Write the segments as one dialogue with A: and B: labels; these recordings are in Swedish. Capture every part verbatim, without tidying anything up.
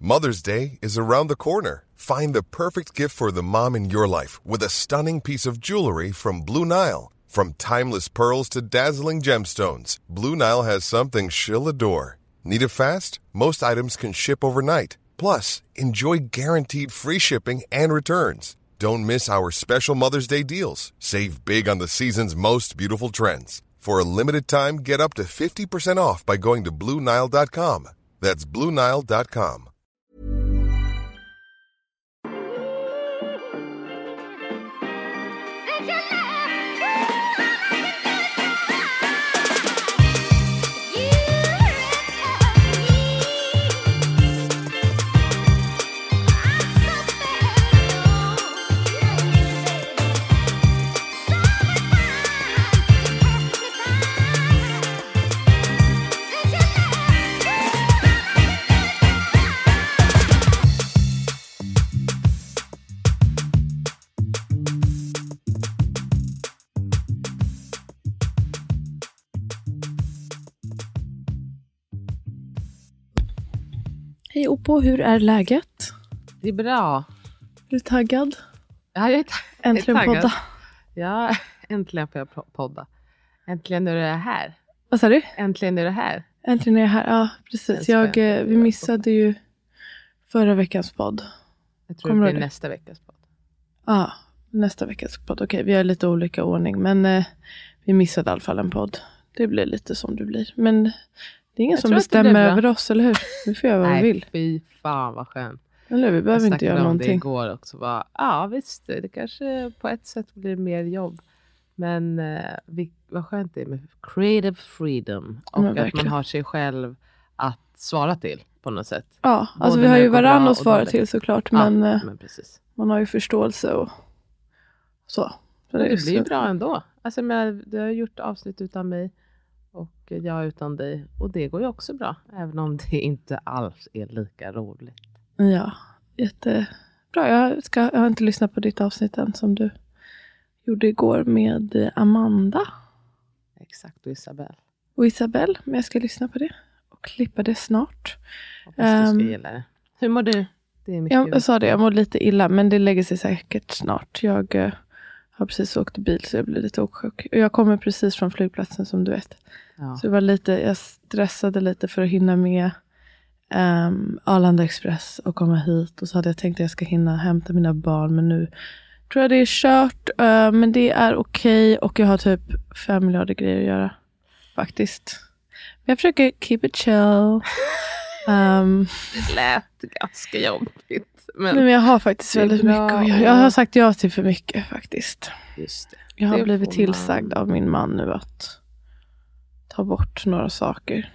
A: Mother's Day is around the corner. Find the perfect gift for the mom in your life with a stunning piece of jewelry from Blue Nile. From timeless pearls to dazzling gemstones, Blue Nile has something she'll adore. Need it fast? Most items can ship overnight. Plus, enjoy guaranteed free shipping and returns. Don't miss our special Mother's Day deals. Save big on the season's most beautiful trends. For a limited time, get up to fifty percent off by going to Blue Nile dot com. That's Blue Nile dot com.
B: Hej Oppo, hur är läget?
C: Det är bra.
B: Är du taggad?
C: Ja, jag är, ta-
B: äntligen
C: jag är taggad.
B: podda.
C: Ja, äntligen får jag podda. Äntligen är det här.
B: Vad sa du?
C: Äntligen är det här.
B: Äntligen är jag här, ja precis. Jag, vi missade ju förra veckans podd.
C: Jag tror Kommer det blir det? nästa veckas podd.
B: Ja, nästa veckas podd. Okej, vi har lite olika ordning. Men eh, vi missade i alla fall en podd. Det blir lite som det blir. Men... Det är ingen jag som bestämmer över oss, eller hur? Vi får göra vad
C: Nej,
B: vi vill.
C: fy fan vad skönt.
B: Eller vi behöver inte göra någonting.
C: Det igår också. Bara, ja visst, det kanske på ett sätt blir mer jobb. Men eh, vi, vad skönt det är med creative freedom. Och att man har sig själv att svara till på något sätt.
B: Ja, både alltså vi har ju varann att svara till såklart. Men,
C: ja, men precis.
B: Man har ju förståelse och så.
C: Så det, det blir ju bra ändå. Alltså, men, du har gjort avsnitt utan mig. Och jag utan dig. Och det går ju också bra. Även om det inte alls är lika roligt.
B: Ja, jättebra. Jag, ska, jag har inte lyssnat på ditt avsnitt än som du gjorde igår med Amanda.
C: Exakt, och Isabel.
B: Och Isabel, men jag ska lyssna på det. Och klippa det snart.
C: Hoppas um, du ska gilla det. Hur mår du? Det är mycket
B: jag, jag sa det, jag mår lite illa. Men det lägger sig säkert snart. Jag... Uh, har precis åkt bil så jag blir lite åksjuk. Och jag kommer precis från flygplatsen som du vet. Ja. Så det var lite, jag stressade lite för att hinna med um, Arlanda Express och komma hit. Och så hade jag tänkt att jag ska hinna hämta mina barn. Men nu tror jag det är kört. Uh, men det är okej. Okay, och jag har typ fem miljarder grejer att göra. Faktiskt. Men jag försöker keep it chill. Um,
C: det lät ganska jobbigt.
B: Men, men jag har faktiskt väldigt bra. mycket att göra. Jag har sagt ja till för mycket faktiskt.
C: Just det.
B: Jag har
C: det
B: blivit tillsagd man... av min man nu att ta bort några saker.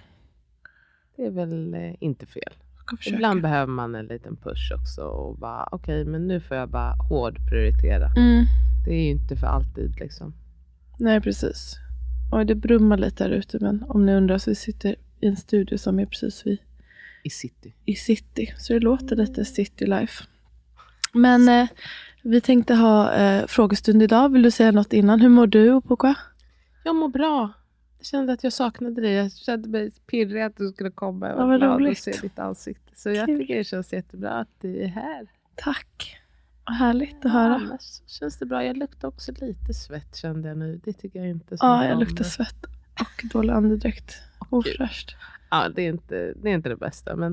C: Det är väl eh, inte fel. Ibland behöver man en liten push också. Och bara, okej, okay, men nu får jag bara hård prioritera.
B: Mm.
C: Det är ju inte för alltid liksom.
B: Nej, precis. Och det brummar lite där ute. Men om ni undrar så vi sitter i en studio som är precis vid
C: I city.
B: I city. Så det låter lite city life. Men eh, vi tänkte ha eh, frågestund idag. Vill du säga något innan? Hur mår du, Opoka?
C: Jag mår bra. Jag kände att jag saknade dig. Jag kände mig pirrig att du skulle komma. Jag var
B: ja,
C: glad
B: roligt.
C: att se ditt ansikte. Så jag tycker det känns jättebra att du är här.
B: Tack. Vad härligt att
C: ja,
B: höra.
C: Annars känns det bra. Jag luktar också lite svett kände jag nu. Det tycker jag inte.
B: Ja, jag luktar svett. Och dålig andedräkt. Ofräscht.
C: Ja, det är, inte, det är inte det bästa. Men,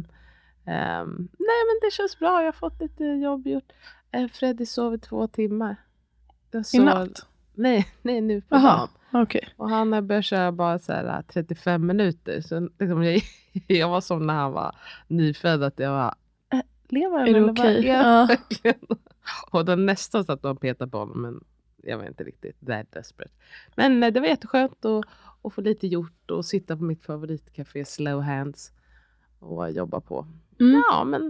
C: um, nej, men det känns bra. Jag har fått lite jobb gjort. Uh, Freddy sov i två timmar.
B: I natt?
C: Nej, nej, nu på
B: dagen. Okay.
C: Och han har börjat köra bara så här trettiofem minuter. Så liksom jag, jag var som när han var nyfödd. Att jag var, äh, lever han?
B: Är det okej? Okay? Ja.
C: Och den nästan satt och petade på honom. Men jag var inte riktigt that desperate. Men uh, det var jätteskönt att och få lite gjort och sitta på mitt favoritcafé Slow Hands och jobba på. Mm. Ja, men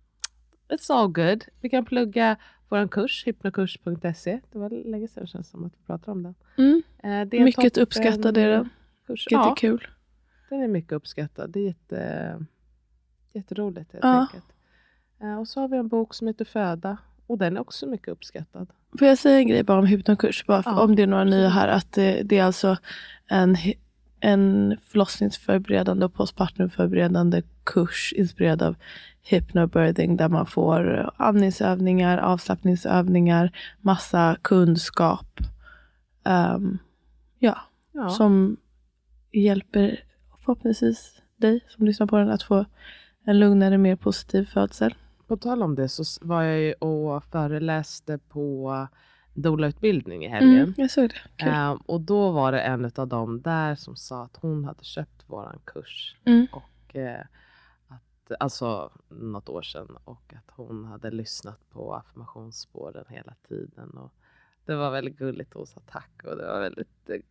C: it's all good. Vi kan plugga vår kurs, hypnokurs punkt se. Det var länge sedan känns som att vi pratade om den.
B: Mm. Eh, det är mycket uppskattad är den.
C: Kurs.
B: Jättekul.
C: Ja, den är mycket uppskattad. Det är jätte, jätteroligt helt
B: ja.
C: enkelt. Eh, och så har vi en bok som heter Föda. Och den är också mycket uppskattad.
B: Får jag säga en grej bara om hypnokurs? Bara
C: ja.
B: Om det är några nya här. Att det, det är alltså en, en förlossningsförberedande och postpartumförberedande kurs inspirerad av hypnobirthing där man får andningsövningar, avslappningsövningar, massa kunskap. Um, ja, ja, som hjälper förhoppningsvis dig som lyssnar på den att få en lugnare, mer positiv födsel.
C: På tal om det så var jag ju och föreläste på doula-utbildning i helgen.
B: Mm, jag såg det.
C: Um, och då var det en av dem där som sa att hon hade köpt våran kurs.
B: Mm.
C: Och uh, att, alltså något år sedan. Och att hon hade lyssnat på affirmationsspåren hela tiden. Och det var väldigt gulligt, hon sa tack. Och det var väldigt,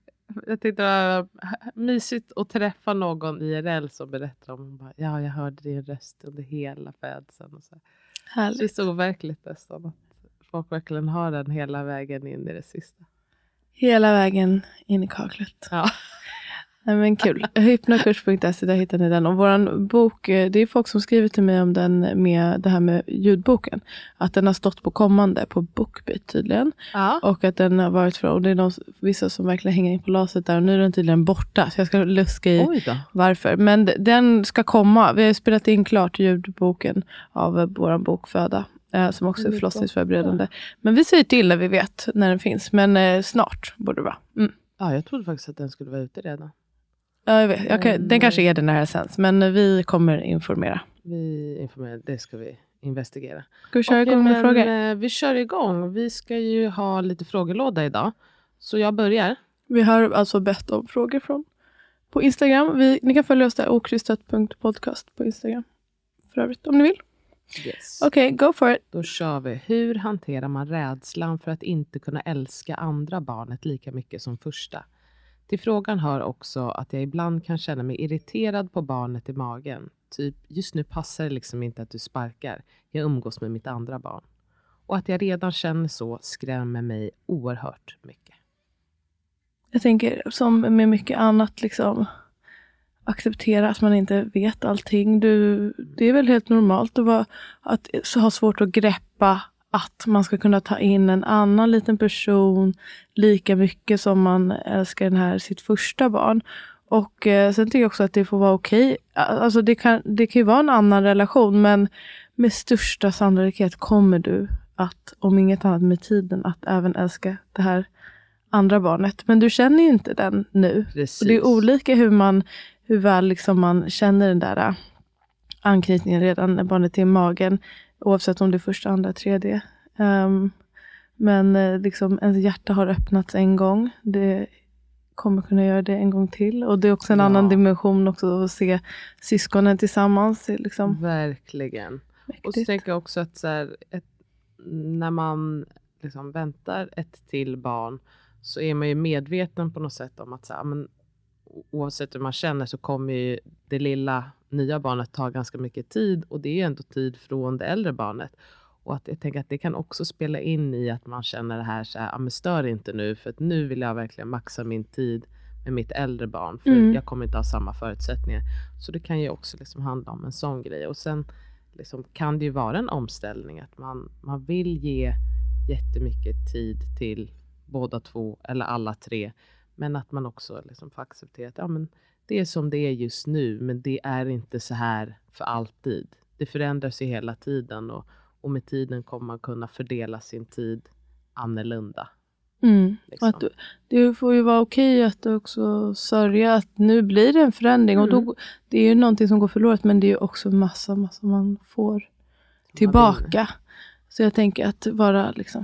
C: jag tyckte det var mysigt att träffa någon I R L som berättar om. Hon bara, ja, jag hörde din röst under hela födseln. Och så.
B: Härligt.
C: Det är så verkligt nästan att folk verkligen har den hela vägen in i det sista.
B: Hela vägen in i kaklet.
C: Ja.
B: Nej, men kul. hypnokurs punkt se, där hittar ni den. Och våran bok, det är folk som skriver till mig om den med det här med ljudboken. Att den har stått på kommande på Bookbeat tydligen.
C: Ja.
B: Och att den har varit från, och det är de, vissa som verkligen hänger in på laset där. Och nu är den tydligen borta. Så jag ska luska i varför. Men den ska komma. Vi har spelat in klart ljudboken av våran bokföda. Som också är förlossningsförberedande. Men vi säger till när vi vet när den finns. Men eh, snart borde det vara. Mm.
C: Ja, jag trodde faktiskt att den skulle vara ute redan.
B: Ja, jag vet. Jag kan, den kanske är den när det sänds. Men vi kommer informera.
C: Vi informerar, det ska vi investigera.
B: Ska vi köra igång med
C: men,
B: frågor?
C: Vi kör igång. Vi ska ju ha lite frågelåda idag. Så jag börjar.
B: Vi har alltså bett om frågor från på Instagram. Vi, ni kan följa oss där. okrystat punkt podcast på Instagram. För övrigt, om ni vill.
C: Yes.
B: Okej, okay, go for it.
C: Då kör vi. Hur hanterar man rädslan för att inte kunna älska andra barnet lika mycket som första? Till frågan hör också att jag ibland kan känna mig irriterad på barnet i magen. Typ, just nu passar det liksom inte att du sparkar. Jag umgås med mitt andra barn. Och att jag redan känner så skrämmer mig oerhört mycket.
B: Jag tänker som med mycket annat liksom... acceptera att man inte vet allting. Du, det är väl helt normalt att, vara, att så ha svårt att greppa att man ska kunna ta in en annan liten person lika mycket som man älskar den här sitt första barn. Och eh, sen tycker jag också att det får vara okej. Alltså det kan, det kan ju vara en annan relation, men med största sannolikhet kommer du att, om inget annat med tiden, att även älska det här andra barnet. Men du känner ju inte den nu.
C: Precis.
B: Och det är olika hur man hur väl liksom man känner den där anknytningen redan när barnet är i magen. Oavsett om det är första, andra, tredje. Um, men liksom ens hjärta har öppnats en gång. Det kommer kunna göra det en gång till. Och det är också en ja. annan dimension också att se syskonen tillsammans. Liksom.
C: Verkligen. Mäktigt. Och så tänker jag också att så här, ett, när man liksom väntar ett till barn så är man ju medveten på något sätt om att så här, men, oavsett hur man känner så kommer ju det lilla nya barnet ta ganska mycket tid. Och det är ju ändå tid från det äldre barnet. Och att jag tänker att det kan också spela in i att man känner det här så här, ja men stör inte nu. För att nu vill jag verkligen maxa min tid med mitt äldre barn. För mm. jag kommer inte ha samma förutsättningar. Så det kan ju också liksom handla om en sån grej. Och sen liksom kan det ju vara en omställning. Att man, man vill ge jättemycket tid till båda två eller alla tre. Men att man också liksom får acceptera att ja, men det är som det är just nu. Men det är inte så här för alltid. Det förändras ju hela tiden. Och, och med tiden kommer man kunna fördela sin tid annorlunda.
B: Mm.
C: Liksom.
B: Att du, det får ju vara okej att också sörja att nu blir det en förändring. Mm. Och då, det är ju någonting som går förlorat. Men det är ju också massa, massa man får tillbaka. Man så jag tänker att vara liksom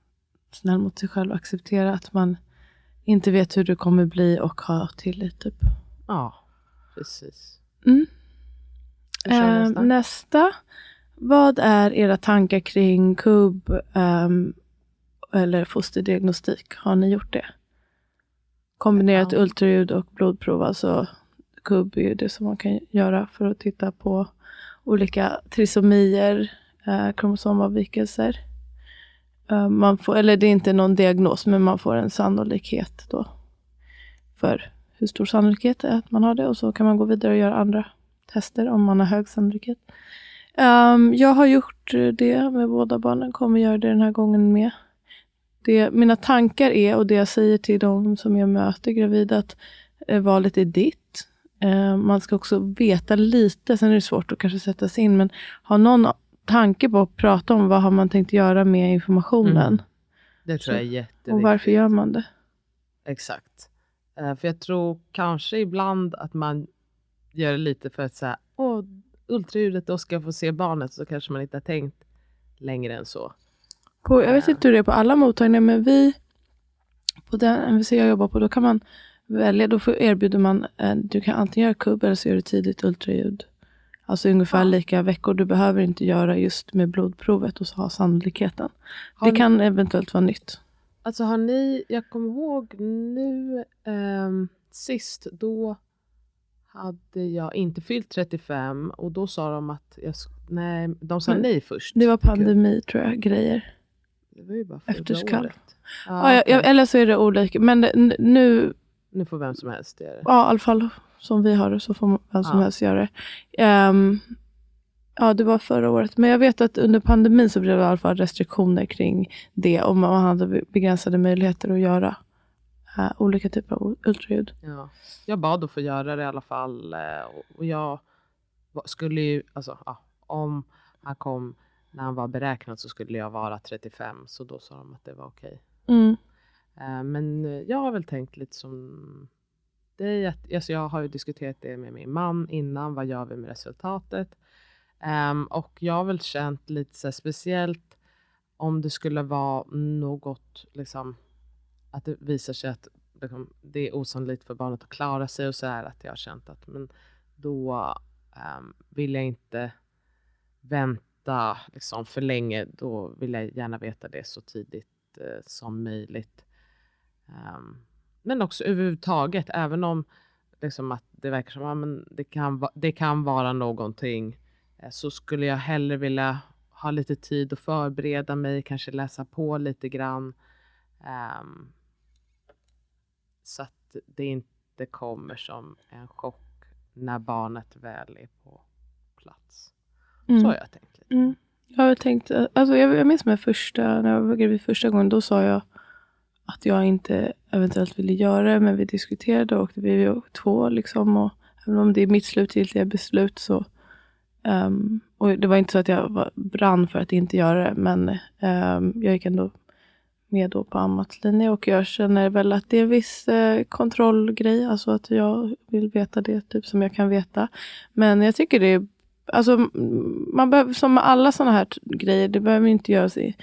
B: snäll mot sig själv och acceptera att man inte vet hur det kommer bli och ha tillit typ.
C: Ja, precis.
B: Mm. Äh, nästa. nästa. Vad är era tankar kring K U B um, eller fosterdiagnostik? Har ni gjort det? Kombinerat ja. ultraljud och blodprov. Alltså K U B är ju det som man kan göra för att titta på olika trisomier, uh, kromosomavvikelser. Uh, man får, eller det är inte någon diagnos, men man får en sannolikhet då för hur stor sannolikhet är att man har det. Och så kan man gå vidare och göra andra tester om man har hög sannolikhet. Um, jag har gjort det med båda barnen. Kommer göra det den här gången med. Det, mina tankar är, och det jag säger till dem som jag möter gravida, att eh, valet är ditt. eh, man ska också veta lite, sen är det svårt att kanske sätta sig in, men ha någon tanke på att prata om vad har man tänkt göra med informationen. Mm.
C: Det tror jag är jätteviktigt.
B: Och varför gör man det?
C: Exakt. Uh, för jag tror kanske ibland att man gör det lite för att säga, åh, ultraljudet, då ska jag få se barnet, så kanske man inte har tänkt längre än så.
B: På, jag vet inte hur det är på alla mottagningar, men vi på den M V C jag jobbar på, då kan man välja, då erbjuder man, du kan antingen göra kubb eller så gör du tidigt ultraljud. Alltså ungefär ja. lika veckor. Du behöver inte göra just med blodprovet och så ha sannolikheten. Har det ni, kan eventuellt vara nytt.
C: Alltså har ni, jag kommer ihåg nu um, sist, då hade jag inte fyllt trettiofem och då sa de att jag, nej, de sa Men, nej först.
B: Det var pandemi tror jag, grejer.
C: Det var ju bara
B: förra året.
C: Ja,
B: ja, jag, eller så är det olika. Men det, nu...
C: Nu får vem som helst göra det.
B: Ja, i alla fall som vi har det så får vem som ja. helst göra det. Um, ja, det var förra året. Men jag vet att under pandemin så blev det i alla fall restriktioner kring det. Och man hade begränsade möjligheter att göra uh, olika typer av ultraljud.
C: Ja. Jag bad att få göra det i alla fall. Och jag skulle ju, alltså ja, om han kom när han var beräknad så skulle jag vara trettiofem. Så då sa de att det var okej.
B: Mm.
C: Uh, men jag har väl tänkt lite som dig. Att, alltså jag har ju diskuterat det med min man innan. Vad gör vi med resultatet? Um, och jag har väl känt lite så här, speciellt om det skulle vara något liksom, att det visar sig att liksom, det är osannolikt för barnet att klara sig och så här, att jag har känt att men då um, vill jag inte vänta liksom, för länge. Då vill jag gärna veta det så tidigt uh, som möjligt. Um, men också överhuvudtaget, även om liksom, att det verkar som att men det, kan va- det kan vara någonting, så skulle jag hellre vilja ha lite tid att förbereda mig, kanske läsa på lite grann. Um, så att det inte kommer som en chock när barnet väl är på plats. Mm. Så har jag tänkt lite.
B: Mm. Jag har tänkt, alltså jag, jag minns med första, när jag var gravid första gången, då sa jag att jag inte eventuellt ville göra det, men vi diskuterade och vi var två liksom, och även om det är mitt slutgiltiga beslut så Um, och det var inte så att jag var brann för att inte göra det, men um, jag gick ändå med då på ammatlinje och jag känner väl att det är en viss uh, kontrollgrej, alltså att jag vill veta det typ som jag kan veta, men jag tycker det är, alltså man behöver, som med alla sådana här t- grejer, det behöver inte göras i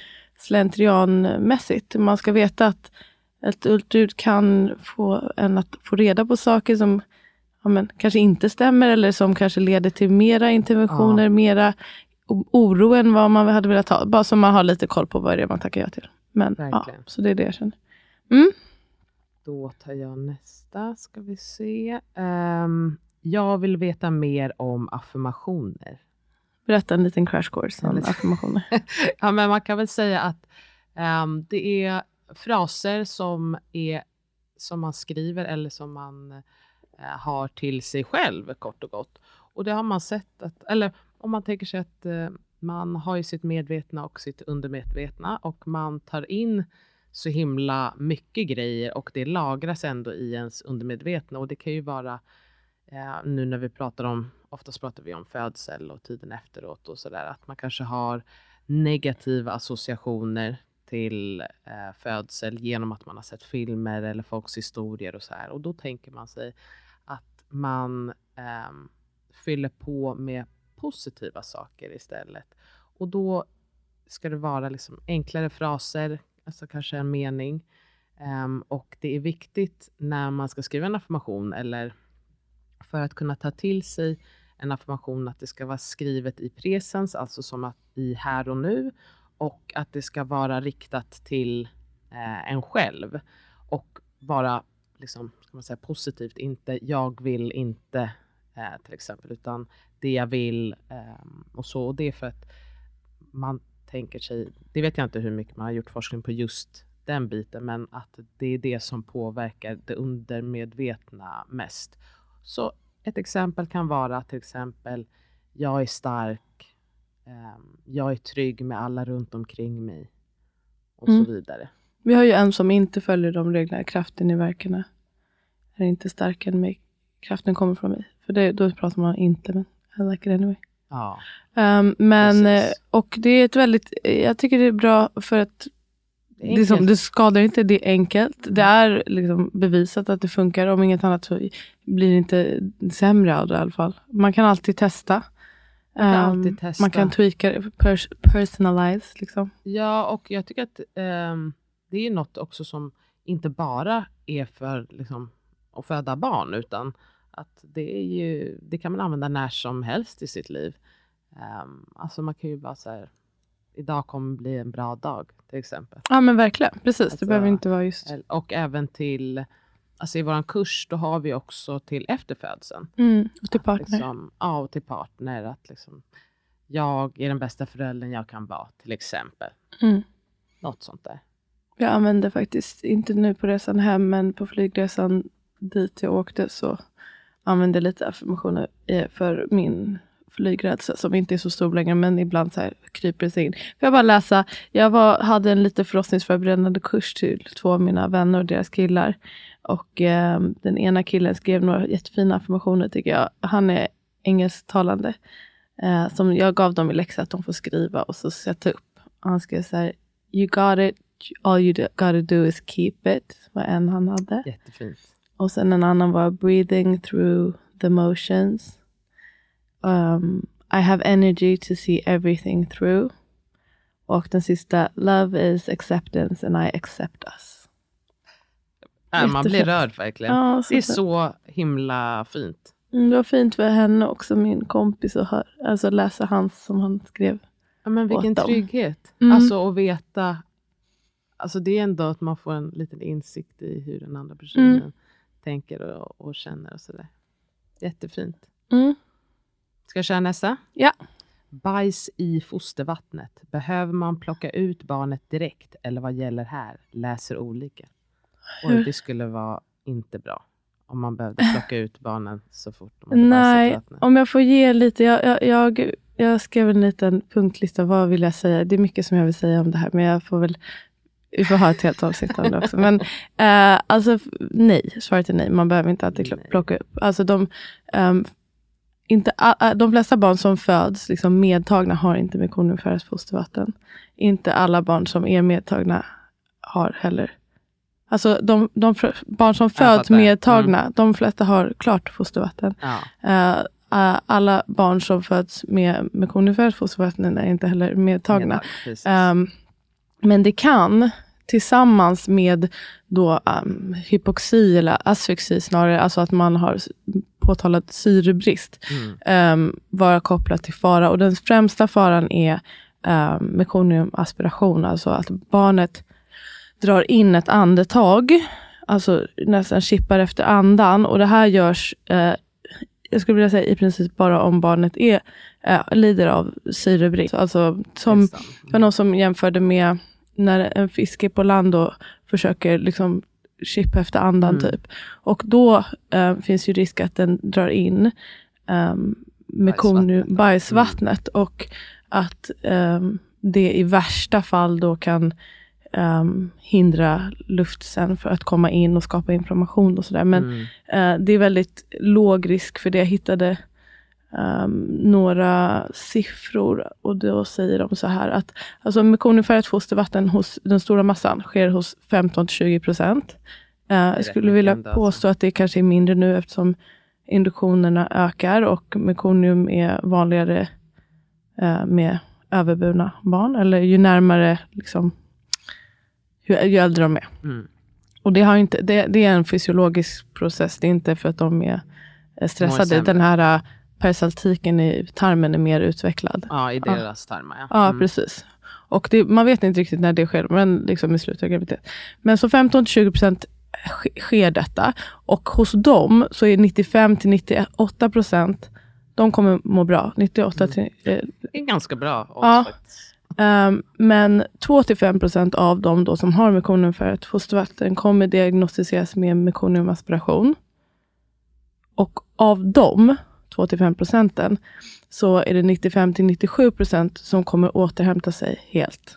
B: slentrianmässigt. Man ska veta att ett ultraljud kan få en att få reda på saker som ja, men, kanske inte stämmer eller som kanske leder till mera interventioner, ja. mera oro än vad man hade velat ha. Bara så man har lite koll på vad det är man tackar ja till. Men ja, så det är det jag känner. Mm.
C: Då tar jag nästa, ska vi se. Um, jag vill veta mer om affirmationer.
B: Berätta en liten crash course om affirmationer.
C: Ja, men man kan väl säga att um, det är fraser som, är, som man skriver eller som man har till sig själv kort och gott. Och det har man sett att, eller om man tänker sig att eh, man har ju sitt medvetna och sitt undermedvetna och man tar in så himla mycket grejer och det lagras ändå i ens undermedvetna, och det kan ju vara eh, nu när vi pratar om, oftast pratar vi om födsel och tiden efteråt och sådär, att man kanske har negativa associationer till eh, födsel genom att man har sett filmer eller folks historier och så här, och då tänker man sig att man eh, fyller på med positiva saker istället. Och då ska det vara liksom enklare fraser, alltså kanske en mening. Um, och det är viktigt när man ska skriva en affirmation eller för att kunna ta till sig en affirmation att det ska vara skrivet i presens, alltså som att i här och nu, och att det ska vara riktat till eh, en själv och vara liksom, ska man säga, positivt, inte jag vill inte eh, till exempel, utan det jag vill eh, och så, och det är för att man tänker sig, det vet jag inte hur mycket man har gjort forskning på just den biten, men att det är det som påverkar det undermedvetna mest. Så ett exempel kan vara till exempel jag är stark, eh, jag är trygg med alla runt omkring mig och mm. så vidare.
B: Vi har ju en som inte följer de reglerna, kraften i verkarna är inte starkare än mig, kraften kommer från mig. För det, då pratar man inte, men I like it anyway.
C: Ja.
B: Um, men,
C: Precis.
B: och det är ett väldigt, jag tycker det är bra för att det, det, som, det skadar inte, det är enkelt. Det är liksom bevisat att det funkar. Om inget annat så blir det inte sämre av det i alla fall. Man kan alltid testa.
C: Man kan,
B: um,
C: alltid testa.
B: Man kan tweaka, pers- personalize liksom.
C: Ja, och jag tycker att um, det är något också som inte bara är för liksom, att föda barn, utan att det är ju, det kan man använda när som helst i sitt liv. Um, alltså man kan ju bara så här, idag kommer bli en bra dag till exempel.
B: Ja men verkligen, precis.
C: Alltså,
B: det behöver inte vara just.
C: Och även till, alltså i våran kurs då har vi också till efterfödseln.
B: Mm, och till partner.
C: Liksom, ja, och till partner. Att liksom, jag är den bästa föräldern jag kan vara till exempel.
B: Mm.
C: Något sånt där.
B: Jag använde faktiskt, inte nu på resan hem, men på flygresan dit jag åkte så använde jag lite affirmationer för min flygrädsla som inte är så stor längre, men ibland så här kryper det sig in. Får jag bara läsa, jag var, hade en lite förlossningsförberedande kurs till två av mina vänner och deras killar. Och eh, den ena killen skrev några jättefina affirmationer tycker jag. Han är engelsktalande. Eh, som jag gav dem i läxa att de får skriva och så sätta upp. Han skrev så här, you got it, all you gotta do is keep it. Vad en han hade.
C: Jättefint.
B: Och sen en annan var breathing through the motions. Um, I have energy to see everything through. Och den sista, love is acceptance and I accept us.
C: Ja, man blir rörd verkligen.
B: Ja,
C: det är så himla fint.
B: Mm, det var fint för henne också, min kompis, att höra, alltså läsa hans som han skrev.
C: Ja, men vilken trygghet.
B: Mm.
C: Alltså att veta, alltså det är ändå att man får en liten insikt i hur den andra personen mm. tänker och, och känner och sådär. Jättefint.
B: Mm.
C: Ska jag köra nästa?
B: Ja.
C: Bajs i fostervattnet. Behöver man plocka ut barnet direkt? Eller vad gäller här? Läser olika. Och det skulle vara inte bra. Om man behövde plocka ut barnen så fort de hade bajsat i vattnet.
B: Om jag får ge lite. Jag, jag, jag, jag skrev en liten punktlista. Vad vill jag säga? Det är mycket som jag vill säga om det här. Men jag får väl... Vi får ha ett helt avsnitt om det också. Men eh, alltså nej. Svaret är nej. Man behöver inte alltid nej. plocka upp. Alltså de... Um, Inte, de flesta barn som föds liksom medtagna har inte mekoniumfärat fostervatten. Inte alla barn som är medtagna har heller. Alltså de, de barn som föds medtagna, mm. de flesta har klart fostervatten. Ja. Uh, uh, alla barn som föds med mekoniumfärat fostervatten är inte heller medtagna. Ja, um, men det kan tillsammans med då um, hypoxi eller asfyxi snarare, alltså att man har påtalad syrebrist, mm. um, vara kopplat till fara. Och den främsta faran är um, mekoniumaspiration, alltså att barnet drar in ett andetag, alltså nästan chippar efter andan. Och det här görs, uh, jag skulle vilja säga i princip bara om barnet är uh, lider av syrebrist. Alltså som för någon som jämförde med när en fisk är på land och försöker liksom chippa efter andan mm. typ. Och då uh, finns ju risk att den drar in um, mekonium, bajsvattnet mm. och att um, det i värsta fall då kan um, hindra luft sen för att komma in och skapa inflammation och sådär. Men mm. uh, det är väldigt låg risk för det. Jag hittade Um, några siffror och då säger de så här att alltså mekoniumfärat fostervatten hos den stora massan sker hos femton till tjugo procent. Uh, jag skulle vilja påstå alltså. att det kanske är mindre nu eftersom induktionerna ökar och mekonium är vanligare uh, med överburna barn eller ju närmare liksom ju, ju äldre de är. Mm. Och det, har inte, det, det är en fysiologisk process, det är inte för att de är stressade. Den här perisaltiken i tarmen är mer utvecklad.
C: Ja, i deras ja. tarmar. Ja,
B: ja
C: mm.
B: precis. Och det, man vet inte riktigt när det sker, men liksom i slutet av graviditet. Men så femton till tjugo procent sker detta. Och hos dem så är nittiofem till nittioåtta procent de kommer må bra. nittioåtta till, eh,
C: det är ganska bra.
B: Ja. Um, men två till fem procent av dem då som har mekoniumfärat fostervatten kommer diagnostiseras med mekoniumaspiration. Och av dem två till fem procenten så är det nittiofem till nittiosju procent som kommer återhämta sig helt.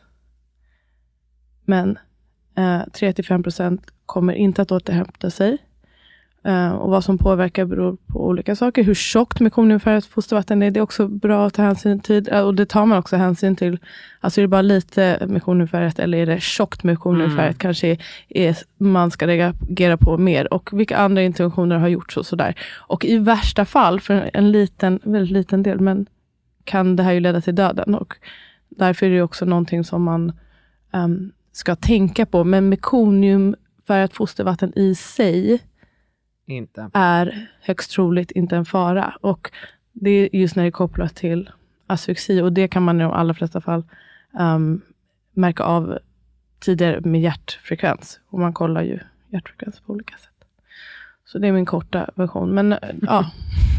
B: Men eh, tre till fem procent kommer inte att återhämta sig. Uh, och vad som påverkar beror på olika saker. Hur tjockt mekoniumfärgat fostervatten är, det är också bra att ta hänsyn till. Uh, och det tar man också hänsyn till. Alltså är det bara lite mekoniumfärgat eller är det tjockt mekoniumfärgat mm. kanske är, är, man ska reagera på mer. Och vilka andra interventioner har gjorts och sådär. Och i värsta fall, för en liten, väldigt liten del, men kan det här ju leda till döden. Och därför är det också någonting som man um, ska tänka på. Men mekoniumfärgat fostervatten i sig
C: inte.
B: är högst troligt inte en fara. Och det är just när det är kopplat till asfyxi. Och det kan man i de allra flesta fall um, märka av tidigare med hjärtfrekvens. Och man kollar ju hjärtfrekvens på olika sätt. Så det är min korta version. Men ja,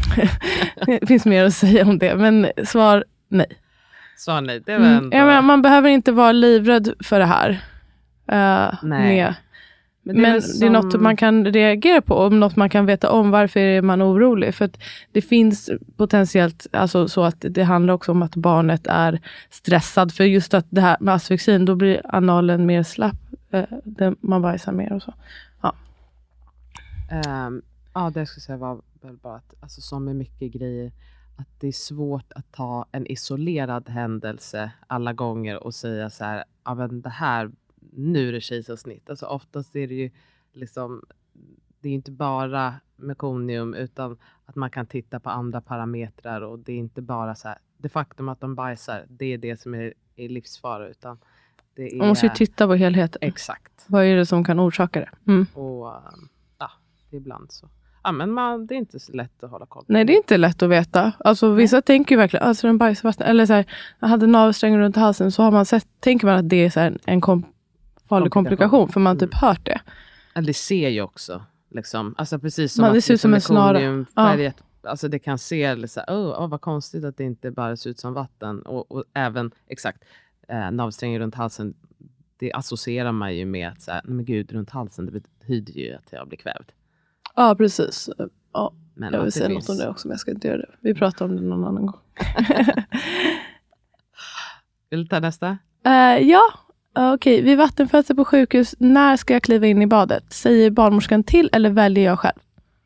B: det finns mer att säga om det. Men svar nej.
C: Svar nej, det var ändå...
B: Mm, ja, man behöver inte vara livrädd för det här. Uh,
C: nej.
B: Med Men, det är, Men som... det är något man kan reagera på. Och något man kan veta om varför är man orolig. För att det finns potentiellt alltså så att det handlar också om att barnet är stressad. För just att det här med asfyxin, då blir analen mer slapp. Eh, man bajsar mer och så. Ja,
C: um, ja det jag skulle säga var väl bara att alltså, som med mycket grejer. Att det är svårt att ta en isolerad händelse alla gånger och säga så här, ja men det här nu är det kejsarsnitt. Alltså oftast är det ju liksom, det är inte bara mekonium utan att man kan titta på andra parametrar och det är inte bara så här, det faktum att de bajsar, det är det som är, är livsfara utan det är...
B: Man måste ju titta på helheten.
C: Exakt.
B: Vad är det som kan orsaka det? Mm.
C: Och ja, ibland så. Ja, men man, det är inte så lätt att hålla koll på.
B: Nej, det är inte lätt att veta. Alltså vissa Nej. tänker ju verkligen, alltså den bajsvatten, eller så här, jag hade navelsträngen runt halsen så har man sett, tänker man att det är så här en kom farlig komplikation, för man typ mm. hört det.
C: Eller det ser ju också liksom, alltså precis som
B: man,
C: att
B: det ser ut som en snara.
C: Färget, ja. Alltså det kan se så här, oh, oh, vad konstigt att det inte bara ser ut som vatten och, och även exakt eh, navelsträngen runt halsen, det associerar man ju med att så här, men gud, runt halsen, det betyder ju att jag blir kvävd.
B: Ja, precis. Ja,
C: men
B: jag vill säga något om det också, men jag ska inte göra det. Vi pratar om det någon annan gång.
C: Vill du ta nästa?
B: Uh, ja. Okej, okay. Vid vattenfödsel på sjukhus, när ska jag kliva in i badet? Säger barnmorskan till eller väljer jag själv?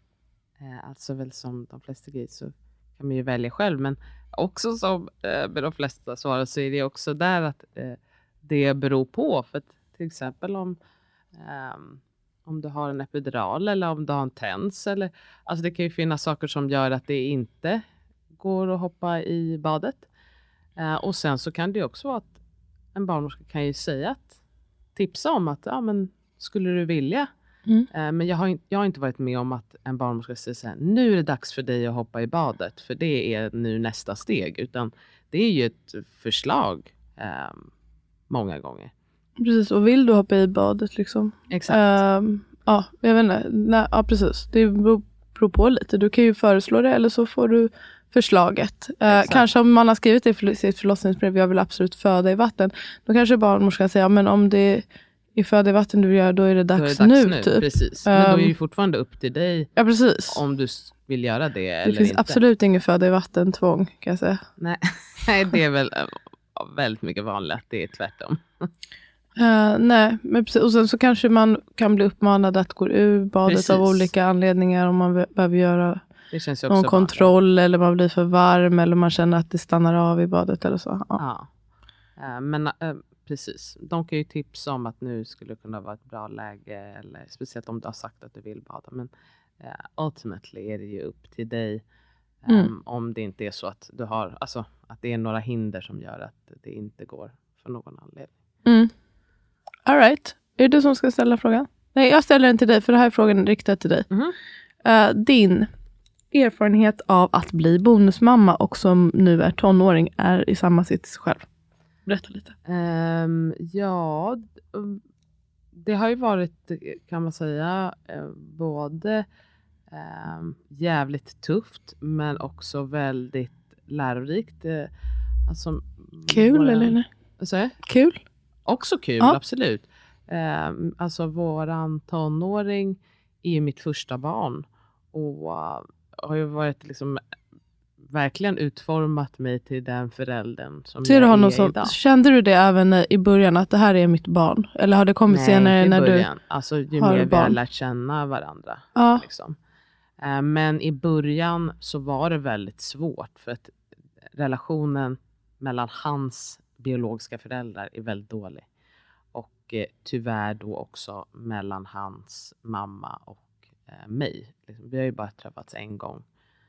C: Eh, alltså väl som de flesta grejer så kan man ju välja själv. Men också som eh, med de flesta svarar så är det också där att eh, det beror på. För att, till exempel om, eh, om du har en epidural eller om du har en tens. Eller, alltså det kan ju finnas saker som gör att det inte går att hoppa i badet. Eh, och sen så kan det också vara att en barnmorska kan ju säga att tipsa om att ja, men skulle du vilja. Mm. Eh, men jag har, jag har inte varit med om att en barnmorska säger så här, nu är det dags för dig att hoppa i badet. För det är nu nästa steg. Utan det är ju ett förslag eh, många gånger.
B: Precis, och vill du hoppa i badet liksom?
C: Exakt.
B: Uh, ja, jag vet inte. Nej, ja, precis. Det beror, beror på lite. Du kan ju föreslå det eller så får du förslaget. Eh, kanske om man har skrivit det i sitt förlossningsbrev, jag vill absolut föda i vatten. Då kanske barnmorskan säger, ja, men om det är föda i vatten du gör, då är det dags, är det dags nu, nu. Typ.
C: Precis. Men um, då är det ju fortfarande upp till dig.
B: Ja, precis.
C: Om du vill göra det, det eller
B: finns
C: inte.
B: Absolut ingen föda i vatten tvång, kan jag säga.
C: Nej, det är väl väldigt mycket vanligt att det är tvärtom.
B: Uh, nej, men precis. Och sen så kanske man kan bli uppmanad att gå ur badet precis. Av olika anledningar om man behöver göra
C: det känns ju också
B: någon kontroll bra. Eller man blir för varm eller man känner att det stannar av i badet eller så.
C: Ja, ja. Uh, men uh, precis. De kan ju tipsa om att nu skulle kunna vara ett bra läge eller speciellt om du har sagt att du vill bada. Men uh, ultimately är det ju upp till dig um, mm. om det inte är så att du har, alltså att det är några hinder som gör att det inte går för någon anledning.
B: Mm. All right. Är det du som ska ställa frågan? Nej, jag ställer den till dig för det här är frågan riktad till dig.
C: Mm.
B: Uh, din erfarenhet av att bli bonusmamma och som nu är tonåring är i samma sits själv. Berätta lite.
C: Um, ja, det har ju varit, kan man säga, både um, jävligt tufft men också väldigt lärorikt. Alltså,
B: kul våra, eller nej?
C: Så?
B: Kul?
C: Också kul, ja. Absolut. Um, alltså våran tonåring är ju mitt första barn och uh, har ju varit liksom verkligen utformat mig till den föräldern som
B: Ser
C: jag
B: du
C: är
B: honom som,
C: idag.
B: Kände du det även i början att det här är mitt barn? Eller har det kommit
C: Nej,
B: senare
C: i
B: när
C: början.
B: du
C: Alltså ju
B: har
C: mer vi
B: barn?
C: har lärt känna varandra.
B: Ja.
C: Liksom. Uh, men i början så var det väldigt svårt. För att relationen mellan hans biologiska föräldrar är väldigt dålig. Och uh, tyvärr då också mellan hans mamma och uh, mig. Liksom, vi har ju bara träffats en gång.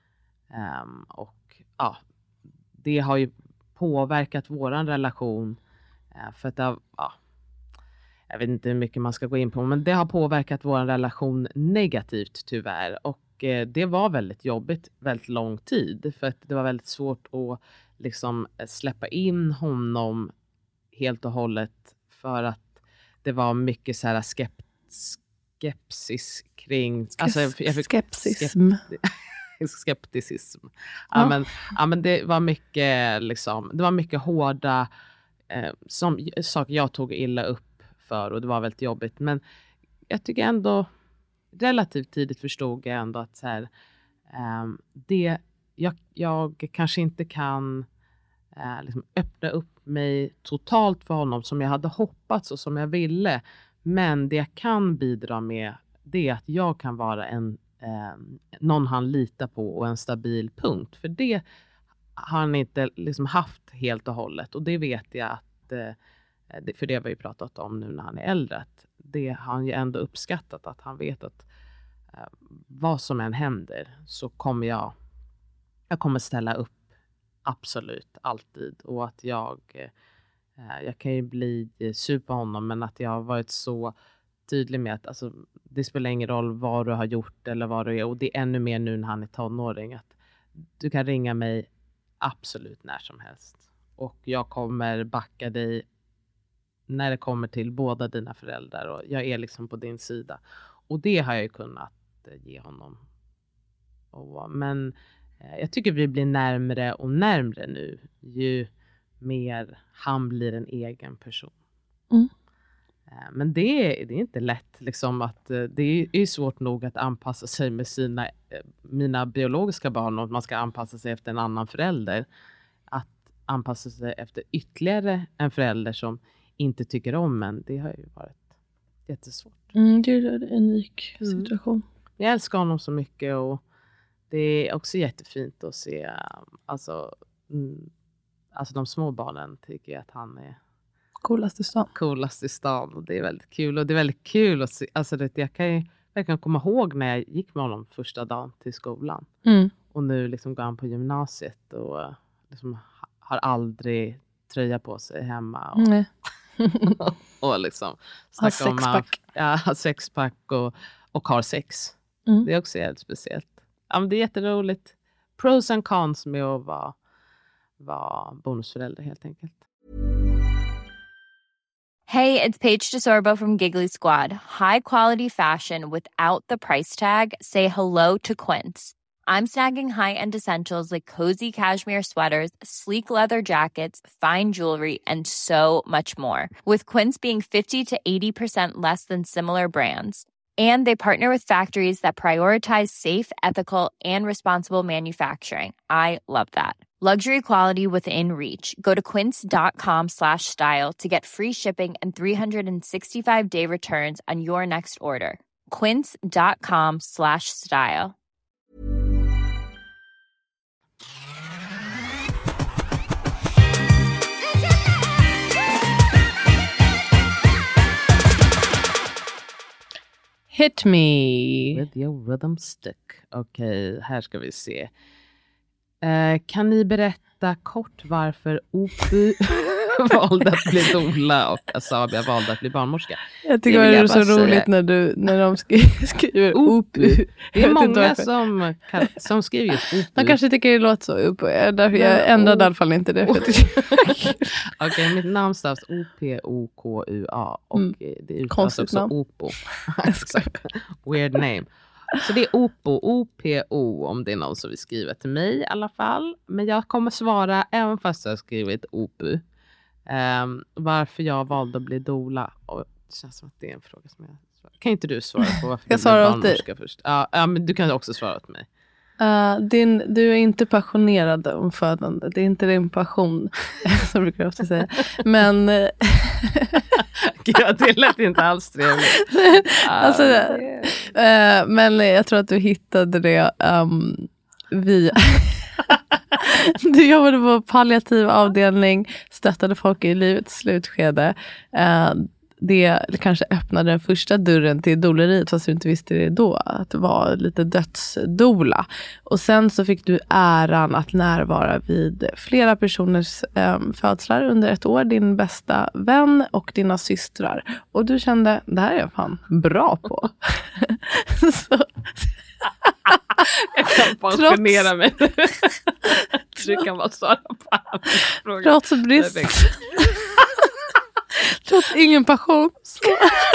C: Um, och ja, det har ju påverkat våran relation. Uh, för att det har, ja, jag vet inte hur mycket man ska gå in på, men det har påverkat vår relation negativt tyvärr. Och eh, det var väldigt jobbigt väldigt lång tid. För att det var väldigt svårt att liksom släppa in honom helt och hållet. För att det var mycket så här skept, skepsis kring... Alltså, jag fick,
B: Skepsism.
C: Skept, skepticism. Ja. Ja, men, ja, men det var mycket liksom, det var mycket hårda eh, som, saker jag tog illa upp. För, och det var väldigt jobbigt. Men jag tycker ändå relativt tidigt förstod jag ändå att så här, um, det, jag, jag kanske inte kan uh, liksom öppna upp mig totalt för honom som jag hade hoppats och som jag ville. Men det jag kan bidra med, det är att jag kan vara en um, någon han litar på och en stabil punkt. För det har han inte liksom haft helt och hållet. Och det vet jag att uh, för det har vi ju pratat om nu när han är äldre. Att det har han ju ändå uppskattat. Att han vet att eh, vad som än händer så kommer jag, jag kommer ställa upp absolut alltid. Och att jag, eh, jag kan ju bli sur på honom. Men att jag har varit så tydlig med att alltså, det spelar ingen roll vad du har gjort eller vad du är. Och det är ännu mer nu när han är tonåring. Att du kan ringa mig absolut när som helst. Och jag kommer backa dig när det kommer till båda dina föräldrar. Och jag är liksom på din sida. Och det har jag ju kunnat ge honom. Och, men eh, jag tycker vi blir närmare och närmare nu. Ju mer han blir en egen person.
B: Mm.
C: Eh, men det är, det är inte lätt. Liksom, att, eh, det är, är svårt nog att anpassa sig med sina, eh, mina biologiska barn. Och att man ska anpassa sig efter en annan förälder. Att anpassa sig efter ytterligare en förälder som inte tycker om, men det har ju varit jättesvårt.
B: Mm, det är en unik situation. Mm.
C: Jag älskar honom så mycket och det är också jättefint att se alltså, mm, alltså de små barnen tycker att han är
B: coolast i stan.
C: Coolast i stan och det är väldigt kul och det är väldigt kul att se, alltså det, jag kan ju verkligen komma ihåg när jag gick med honom första dagen till skolan.
B: Mm.
C: Och nu liksom går han på gymnasiet och liksom har aldrig tröja på sig hemma och
B: mm.
C: och liksom
B: har sexpack.
C: Ja, har sexpack och, och har sex.
B: Mm.
C: Det är också helt speciellt. Ja, men det är jätteroligt. Pros and cons med att vara, vara bonusförälder helt enkelt.
D: Hey, it's Paige DeSorbo from Giggly Squad. High quality fashion without the price tag. Say hello to Quince. I'm snagging high-end essentials like cozy cashmere sweaters, sleek leather jackets, fine jewelry, and so much more. With Quince being fifty to eighty percent less than similar brands. And they partner with factories that prioritize safe, ethical, and responsible manufacturing. I love that. Luxury quality within reach. Go to quince.com slash style to get free shipping and three sixty-five day returns on your next order. Quince.com slash style.
B: Hit me.
C: With your rhythm stick. Okej, okay, här ska vi se. Eh, kan ni berätta kort varför Opy valde att bli doula och Asabia valde att bli barnmorska?
B: Jag tycker det, det är så säga. roligt när, du, när de skriver, skriver Opy.
C: Det är många som, kan, som skriver just Opy.
B: De kanske tycker det låter så Opy. Därför jag ändrade i alla fall inte det.
C: Okej, okay, mitt namn stavas O P O K U A och mm. det uttalas också namn. Opo. Weird name. Så det är Opo, O P O om det är någon som vill skriva till mig i alla fall. Men jag kommer svara även fast jag har skrivit Opu. Um, varför jag valde att bli doula. Och det känns som att det är en fråga som jag svarar. Kan inte du svara på varför
B: jag
C: du blev
B: barnmorska
C: först? Ja, ja, men du kan också svara åt mig.
B: Uh, din, du är inte passionerad om födande. Det är inte din passion, som brukar jag ofta säga. Men
C: Ja, det lät inte alls trevligt.
B: Alltså, uh, men jag tror att du hittade det um, via... Du jobbade på palliativ avdelning, stöttade folk i livets slutskede. Uh, det kanske öppnade den första dörren till doleriet, fast du inte visste det då, att det var lite dödsdola. Och sen så fick du äran att närvara vid flera personers um, födslar under ett år, din bästa vän och dina systrar. Och du kände, det här är jag fan bra på. Så...
C: Jag kan pensionera mig. Du kan bara svara på alla frågor.
B: Trots brist. Trots ingen passion. Så,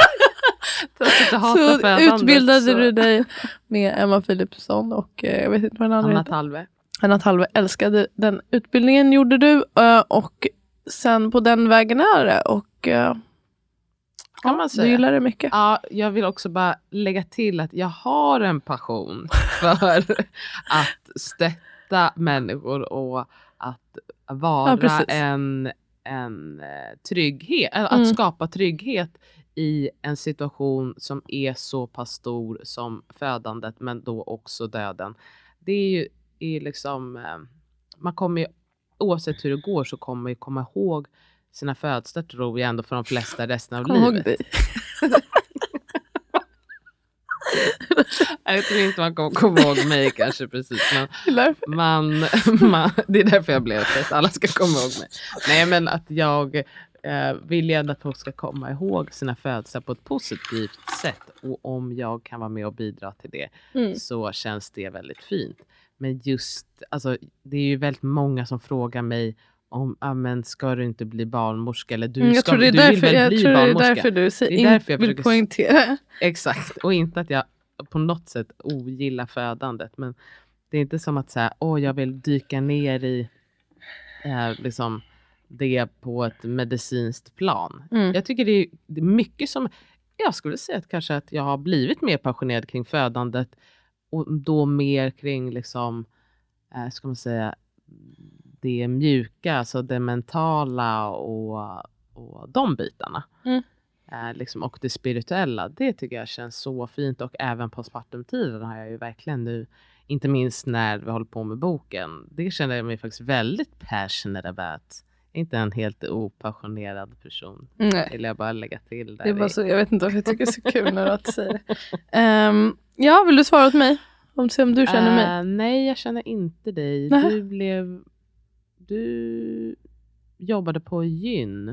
B: så utbildade så. Du dig med Emma Philipsson och jag vet inte vad den andra
C: Anna
B: heter.
C: Talve.
B: Anna Talve älskade den utbildningen, gjorde du. Och sen på den vägen är det. Och kan
C: ja, man säga.
B: Du gillar det mycket.
C: Ja, jag vill också bara lägga till att jag har en passion för att stötta människor och att vara
B: ja,
C: en, en trygghet, att
B: mm.
C: skapa trygghet i en situation som är så pass stor som födandet, men då också döden. Det är ju är liksom, man kommer ju, oavsett hur det går så kommer man ju komma ihåg sina födslar, tror jag ändå, för de flesta resten av Kom livet. Jag tror inte man kommer komma ihåg mig kanske precis. Men man, man, det är därför jag blev det. Alla ska komma ihåg mig. Nej, men att jag eh, vill gärna att folk ska komma ihåg sina födslar på ett positivt sätt. Och om jag kan vara med och bidra till det mm. så känns det väldigt fint. Men just, alltså det är ju väldigt många som frågar mig om, ah, men ska du inte bli barnmorska? Eller du,
B: mm, jag
C: ska,
B: tror det är
C: du
B: därför,
C: vill väl
B: jag
C: bli
B: tror
C: barnmorska?
B: Det är därför du
C: det är därför jag
B: vill
C: försöker,
B: poängtera.
C: Exakt, och inte att jag på något sätt ogillar födandet. Men det är inte som att säga, åh, jag vill dyka ner i eh, liksom det på ett medicinskt plan. Mm. Jag tycker det är, det är mycket som, jag skulle säga att kanske att jag har blivit mer passionerad kring födandet. Och då mer kring liksom, eh, ska man säga, det mjuka, alltså det mentala och, och de bitarna. Mm. Eh, liksom, och det spirituella, det tycker jag känns så fint. Och även på postpartumtiden har jag ju verkligen nu, inte minst när vi håller på med boken, det känner jag mig faktiskt väldigt passionate about. Inte en helt opassionerad person. Nej. Vill jag bara lägga till där.
B: Det är bara så, jag vet inte varför jag tycker det är så kul när du att säger det. Um, ja, vill du svara åt mig? Om, se om du känner mig.
C: Uh, nej, jag känner inte dig.
B: Nähä.
C: Du blev... Du jobbade på gyn.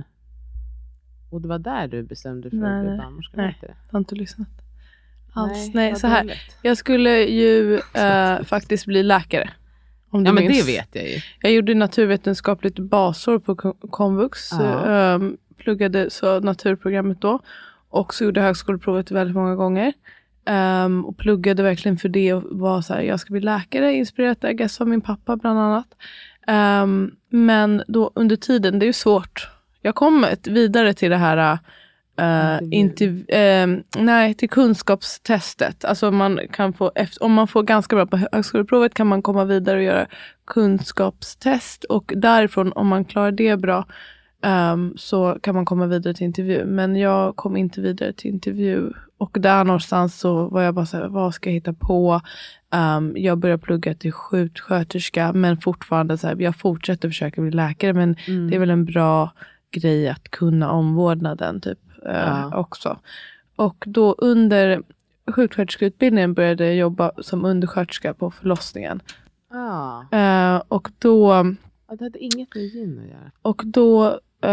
C: Och det var där du bestämde för
B: nej,
C: att bli barnmorska.
B: Nej, jag har inte lyssnat alls.
C: Nej,
B: nej så här. Jag skulle ju uh, faktiskt bli läkare. Om
C: ja, men
B: minns.
C: det vet jag ju.
B: Jag gjorde naturvetenskapligt basår på komvux.
C: Ja.
B: Um, pluggade så naturprogrammet då. Och så gjorde högskoleprovet väldigt många gånger. Um, och pluggade verkligen för det. Och var så här, jag ska bli läkare. Inspirerat I guess av min pappa bland annat. Um, men då under tiden, det är ju svårt. Jag kom vidare till det här... Uh, interv- uh, nej, till kunskapstestet. Alltså man kan få, om man får ganska bra på högskoleprovet kan man komma vidare och göra kunskapstest. Och därifrån, om man klarar det bra, um, så kan man komma vidare till intervju. Men jag kom inte vidare till intervju. Och där någonstans så var jag bara så här, vad ska jag hitta på? Um, jag började plugga till sjuksköterska, men fortfarande så här, jag fortsätter försöka bli läkare. Men mm. det är väl en bra grej att kunna omvårdnaden typ. Ja. Uh, också. Och då under sjuksköterskeutbildningen började jag jobba som undersköterska på förlossningen.
C: Ja.
B: Uh, och då...
C: Ja, det hade inget med gyn att göra.
B: Och då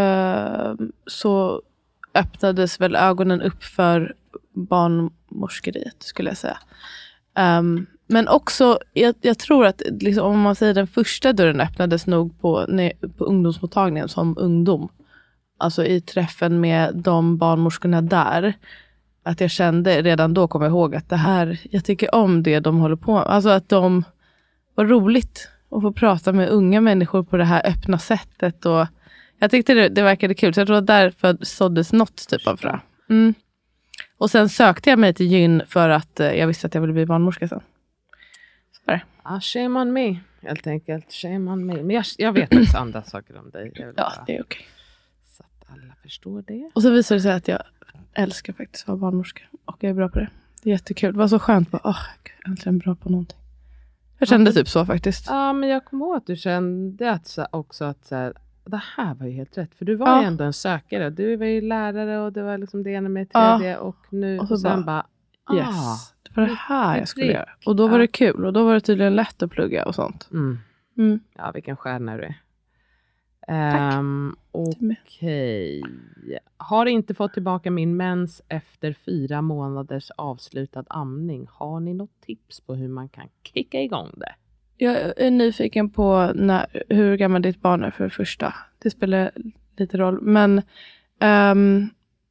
B: uh, så öppnades väl ögonen upp för barnmorskeriet, skulle jag säga. Um, men också, jag, jag tror att liksom, om man säger den första dörren öppnades nog på, nej, på ungdomsmottagningen som ungdom. Alltså i träffen med de barnmorskorna där. Att jag kände redan då, kommer jag ihåg att det här, jag tycker om det de håller på med. Alltså att de var roligt att få prata med unga människor på det här öppna sättet. Och jag tyckte det, det verkade kul. Så jag tror att därför såddes något typ av frö. Mm. Och sen sökte jag mig till gyn för att eh, jag visste att jag ville bli barnmorska sen. Så där.
C: Ah, shame on me, helt enkelt. Shame on me. Men jag, jag vet också andra saker om dig.
B: Ja, det är okej.
C: Så att alla förstår det.
B: Och så visar det sig att jag älskar faktiskt att vara barnmorska. Och jag är bra på det. Det är jättekul. Det var så skönt. Åh, oh, äntligen bra på någonting. Jag kände ja, typ så faktiskt.
C: Ja, men jag kommer ihåg att du kände att, så, också att så här, det här var ju helt rätt. För du var
B: ja.
C: ju ändå en sökare. Du var ju lärare och det var liksom det ena med det tredje. Ja. Och nu
B: och så
C: och sen bara, bara
B: yes, ah, det var det här jag skulle göra. Och då var ja. det kul. Och då var det tydligen lätt att plugga och sånt.
C: Mm.
B: Mm.
C: Ja, vilken stjärna du är. Um, Okej. Okay. Har inte fått tillbaka min mens efter fyra månaders avslutad amning. Har ni något tips på hur man kan kicka igång det?
B: Jag är nyfiken på när, hur gammal ditt barn är för det första. Det spelar lite roll. Men um,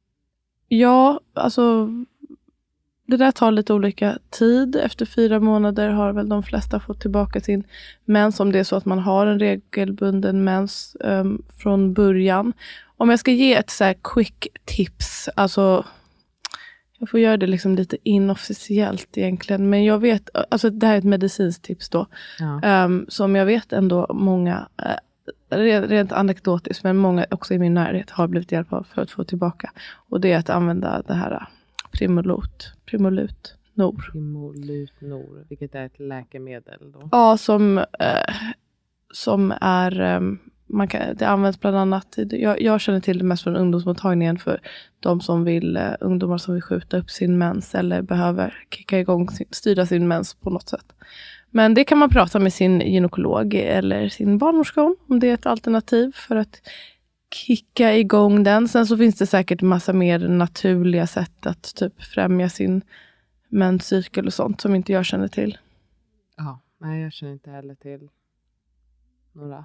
B: ja, alltså det där tar lite olika tid. Efter fyra månader har väl de flesta fått tillbaka sin mens. Om det är så att man har en regelbunden mens um, från början. Om jag ska ge ett så här quick tips. Alltså jag får göra det liksom lite inofficiellt egentligen. Men jag vet, alltså det här är ett medicinskt tips då. Ja. Um, som jag vet ändå många, uh, rent, rent anekdotiskt, men många också i min närhet har blivit hjälp av för att få tillbaka. Och det är att använda det här uh, Primolut. Primolut Nor.
C: Primolut Nor, vilket är ett läkemedel då?
B: Ja, som, uh, som är... Um, Man kan, det används bland annat, jag, jag känner till det mest från ungdomsmottagningen för de som vill, uh, ungdomar som vill skjuta upp sin mens eller behöver kicka igång, sin, styra sin mens på något sätt. Men det kan man prata med sin gynekolog eller sin barnmorska om, om det är ett alternativ för att kicka igång den. Sen så finns det säkert massa mer naturliga sätt att typ främja sin menscykel och sånt som inte jag känner till.
C: Ja, nej jag känner inte heller till några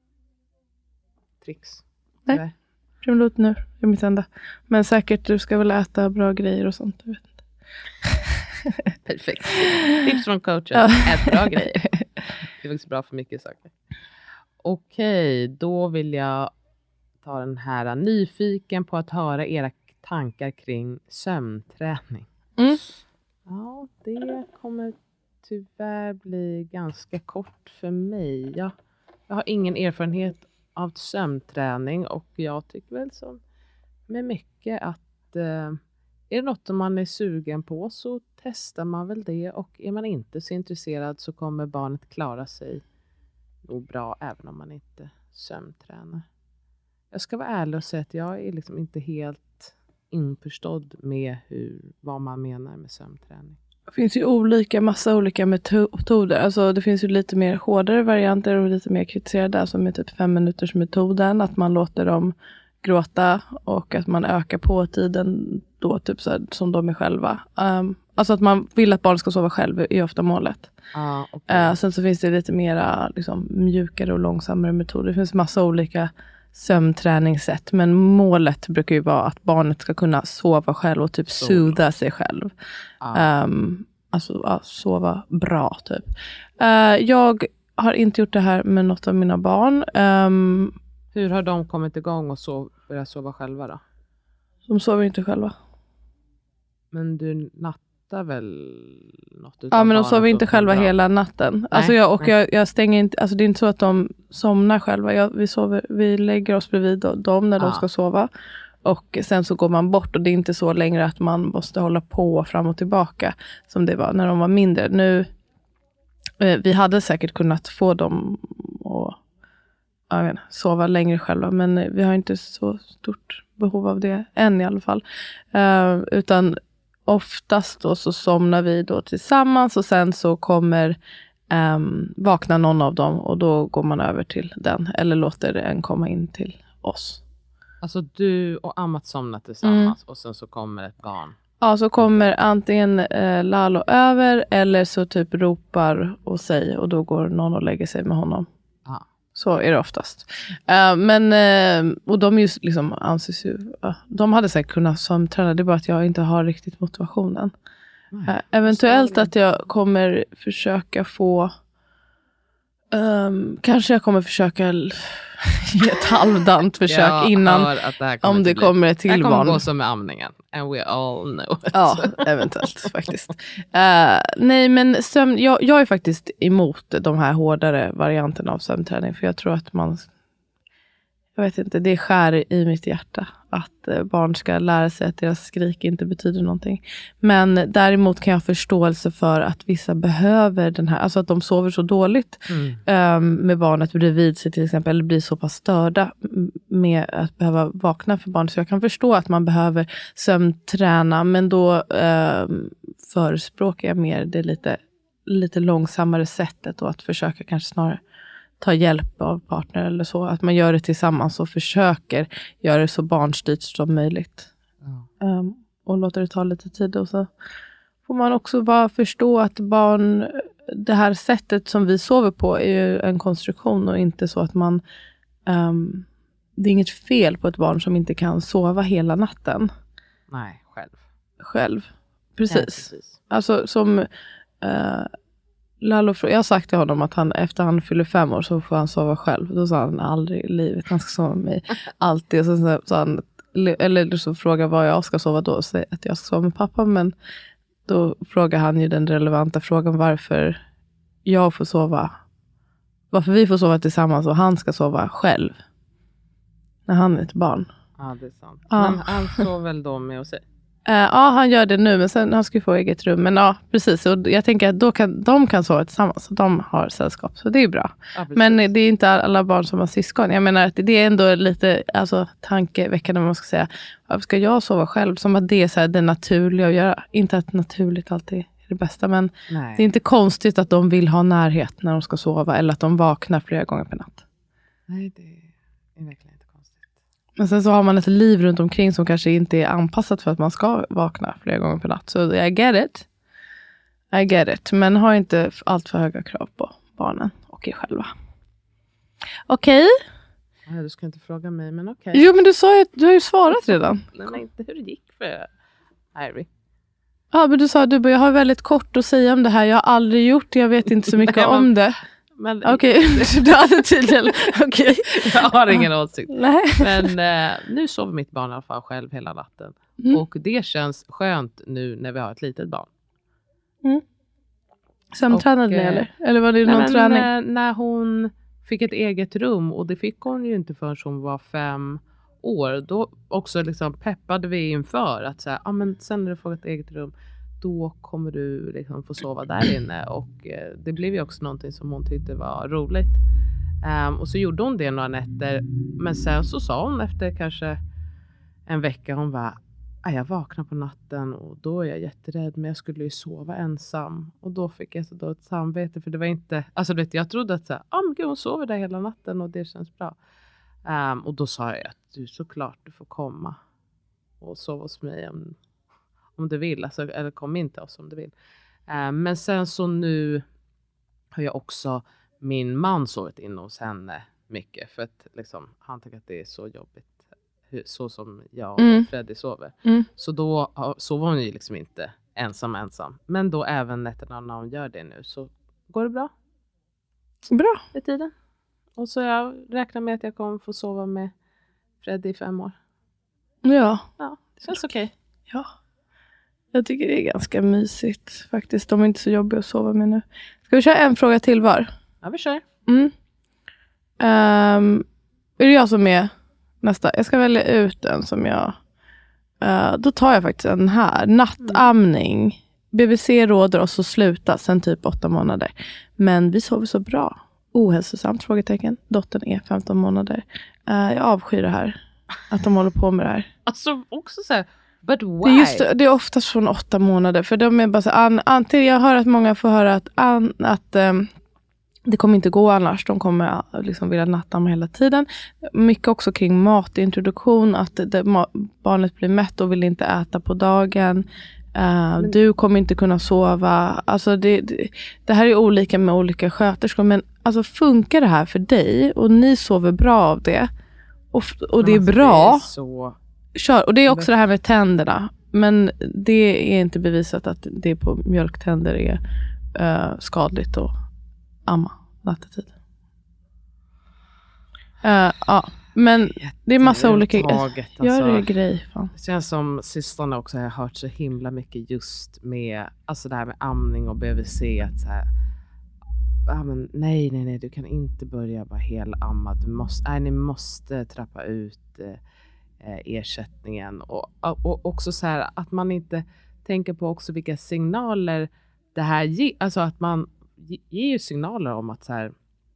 C: tricks.
B: Nej, Primolut nu är mitt enda. Men säkert du ska väl äta bra grejer och sånt. Jag vet inte.
C: Perfekt. Tips från coachen. Ja. Ät bra grejer. Det är också bra för mycket saker. Okej, då vill jag ta den här. Nyfiken på att höra era tankar kring sömnträning.
B: Mm.
C: Ja, det kommer tyvärr bli ganska kort för mig. Jag, jag har ingen erfarenhet av sömnträning och jag tycker väl som med mycket att eh, är det något som man är sugen på så testar man väl det, och är man inte så intresserad så kommer barnet klara sig nog bra även om man inte sömntränar. Jag ska vara ärlig och säga att jag är liksom inte helt införstådd med hur, vad man menar med sömnträning.
B: Det finns ju olika, massa olika metoder. Alltså det finns ju lite mer hårdare varianter och lite mer kritiserade, som är typ fem minuters metoden. Att man låter dem gråta och att man ökar på tiden då typ så här, som de är själva. Um, alltså att man vill att barn ska sova själv är ofta målet.
C: Ah, okay.
B: uh, sen så finns det lite mera liksom, mjukare och långsammare metoder. Det finns massa olika sömnträningssätt, men målet brukar ju vara att barnet ska kunna sova själv och typ så. sootha sig själv. Ah. Um, alltså ja, sova bra typ. Uh, jag har inte gjort det här med något av mina barn. Um,
C: Hur har de kommit igång och sov, börjat sova själva då?
B: De sover inte själva.
C: Men du nattar väl något utav
B: Ja, men de sover inte själva
C: bra.
B: hela natten. Nej, alltså jag, och jag, jag stänger inte, alltså det är inte så att de somnar själva. Jag, vi, sover, vi lägger oss bredvid dem när de ah. ska sova. Och sen så går man bort, och det är inte så längre att man måste hålla på fram och tillbaka som det var när de var mindre. Nu, eh, vi hade säkert kunnat få dem att jag vet inte, sova längre själva, men vi har inte så stort behov av det än i alla fall. Uh, utan oftast då så somnar vi då tillsammans, och sen så kommer um, vakna någon av dem, och då går man över till den, eller låter en komma in till oss.
C: Alltså du och Amat somnar tillsammans, mm. och sen så kommer ett barn.
B: Ja, så kommer antingen eh, Lalo över, eller så typ ropar och säger, och då går någon och lägger sig med honom.
C: Ja. Så
B: är det oftast. Uh, men, uh, och de just liksom anses ju, uh, de hade säkert kunnat sömnträna, det är bara att jag inte har riktigt motivationen. Uh, eventuellt att jag kommer försöka få, um, kanske jag kommer försöka ge ett halvdant försök innan, det om det
C: bli.
B: kommer ett till barn. Det kommer
C: gå som med amningen. And we all know it.
B: Ja, eventuellt faktiskt. Uh, nej, men sömn, jag, jag är faktiskt emot de här hårdare varianterna av sömnträning. För jag tror att man... jag vet inte, det skär i mitt hjärta att barn ska lära sig att deras skrik inte betyder någonting. Men däremot kan jag ha förståelse för att vissa behöver den här, alltså att de sover så dåligt mm. um, med barnet bredvid sig till exempel, eller blir så pass störda med att behöva vakna för barn. Så jag kan förstå att man behöver sömnträna, men då um, förespråkar jag mer det lite, lite långsammare sättet och att försöka kanske snarare ta hjälp av partner eller så. Att man gör det tillsammans och försöker göra det så barnstyrt som möjligt. Mm. Um, och låter det ta lite tid. Och så får man också bara förstå att barn, det här sättet som vi sover på är ju en konstruktion och inte så att man um, det är inget fel på ett barn som inte kan sova hela natten.
C: Nej, själv.
B: Själv. Precis.
C: Ja, precis.
B: Alltså som uh, Lalo, jag har sagt till honom att han efter han fyller fem år så får han sova själv. Då sa han aldrig i livet, han ska sova med mig alltid. Och så sa han, eller så frågar vad jag ska sova då och säger att jag ska sova med pappa. Men då frågar han ju den relevanta frågan varför jag får sova, varför vi får sova tillsammans och han ska sova själv när han är ett barn.
C: Ja, det är sant.
B: Ja.
C: Men han sover väl då med oss?
B: Uh, ja, han gör det nu, men sen han ska ju få eget rum. Men ja, precis. Och jag tänker att då kan, de kan sova tillsammans. Och de har sällskap, så det är bra. Ja, men det är inte alla barn som har syskon. Jag menar att det är ändå lite alltså, tankeväckande, man ska säga. Varför ska jag sova själv? Som att det är så här, det naturliga att göra. Inte att naturligt alltid är det bästa, men Nej. Det är inte konstigt att de vill ha närhet när de ska sova. Eller att de vaknar flera gånger per natt.
C: Nej, det är verkligen.
B: Men sen så har man ett liv runt omkring som kanske inte är anpassat för att man ska vakna flera gånger per natt. Så I get it. I get it. Men har inte allt för höga krav på barnen och er själva. Okej.
C: Okay. Du ska inte fråga mig, men okej. Okay.
B: Jo, men du sa ju, du har ju svarat redan.
C: Nej, men inte hur det gick för Irie.
B: Ja, men du sa du jag har väldigt kort att säga om det här. Jag har aldrig gjort det. Jag vet inte så mycket Nej, men... om det. Okej, okay. Du hade tydligen okay.
C: Jag har ingen åsikt.
B: Nej.
C: Men eh, nu sover mitt barn i alla fall själv hela natten. Mm. Och det känns skönt nu när vi har ett litet barn.
B: Mm. Samtränade ni eller? Eller var det
C: nej,
B: någon
C: men,
B: träning?
C: När, när hon fick ett eget rum, och det fick hon ju inte förrän hon var fem år. Då också liksom peppade vi inför att säga, ah, men sen när du får ett eget rum, då kommer du liksom få sova där inne. Och eh, det blev ju också någonting som hon tyckte var roligt. Um, och så gjorde hon det några nätter. Men sen så sa hon efter kanske en vecka, hon var, jag vaknar på natten och då är jag jätterädd, men jag skulle ju sova ensam. Och då fick jag så då ett samvete, för det var inte, alltså vet jag trodde att så här, ah, men gud, hon sover där hela natten och det känns bra. Um, och då sa jag att du såklart du får komma och sova hos mig om Om du vill, alltså, eller kom inte oss om du vill. Uh, men sen så nu har jag också min man sovit in hos henne mycket. För att liksom, han tycker att det är så jobbigt. Hur, så som jag och mm. Freddy sover. Mm. Så då sover hon ju liksom inte ensam ensam. Men då även nätterna när hon gör det nu så går det bra.
B: Bra.
C: I tiden. Och så jag räknar med att jag kommer få sova med Freddy i fem år.
B: Ja.
C: Ja, det känns okej. Okay.
B: Ja. Jag tycker det är ganska mysigt faktiskt. De är inte så jobbiga att sova med nu. Ska vi köra en fråga till var?
C: Ja, vi kör.
B: Mm. Um, är det jag som är nästa? Jag ska välja ut en som jag... Uh, då tar jag faktiskt den här. Nattamning. B B C råder oss att sluta sen typ åtta månader. Men vi sover så bra. Ohälsosamt? Frågetecken. Dottern är femton månader. Uh, jag avskyr det här. Att de håller på med det här.
C: Alltså också så här... But why?
B: Det är, just, det är oftast från åtta månader. För de är bara så, an, antingen, jag hör att många får höra att, an, att um, det kommer inte gå annars. De kommer liksom vilja nattamma hela tiden. Mycket också kring matintroduktion. Att det, ma, barnet blir mätt och vill inte äta på dagen. Uh, men, du kommer inte kunna sova. Alltså det, det, det här är olika med olika sköterskor. Men alltså funkar det här för dig? Och ni sover bra av det. Och, och det är alltså, bra. Det är så... Kör. Och det är också det här med tänderna. Men det är inte bevisat att det på mjölktänder är uh, skadligt att amma nattetid. Uh, ja, men det är massa olika...
C: Alltså,
B: gör det grej. Fan.
C: Det känns som systrarna också har hört så himla mycket just med alltså det här med amning och B V C. Att så här, ja, men, nej, nej, nej, du kan inte börja vara helamma. Du måste, nej, ni måste trappa ut eh, ersättningen. Och, och också så här att man inte tänker på också vilka signaler det här ger. Alltså att man ger ju signaler om att så här,